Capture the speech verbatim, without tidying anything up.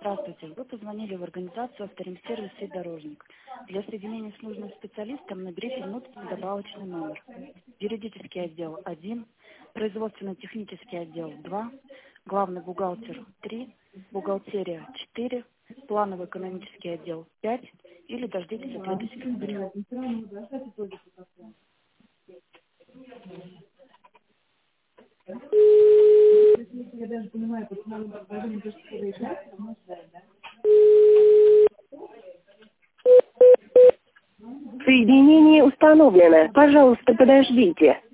Здравствуйте. Вы позвонили в организацию «Авторемсервис и Дорожник». Для соединения с нужным специалистом наберите внутренний добавочный номер. Юридический отдел один, производственно-технический отдел два, главный бухгалтер три, бухгалтерия четыре, планово-экономический отдел пять или дождитесь ответа секретаря. Соединение установлено. Пожалуйста, подождите.